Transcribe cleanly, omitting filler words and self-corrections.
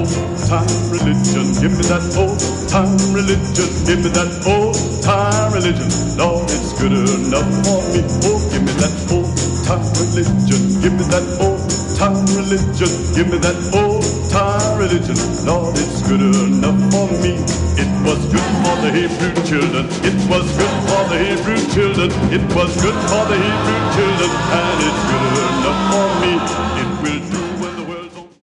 old-time religion. Give me that old-time religion. Give me that old-time religion. Lord, it's good enough for me. Oh, give me that old-time religion. Give me that old-time religion. Give me that old-time religion. Lord, it's good enough for me. It was good for the Hebrew children. It was good for the Hebrew children. It was good for the Hebrew children. And it's good enough for me. It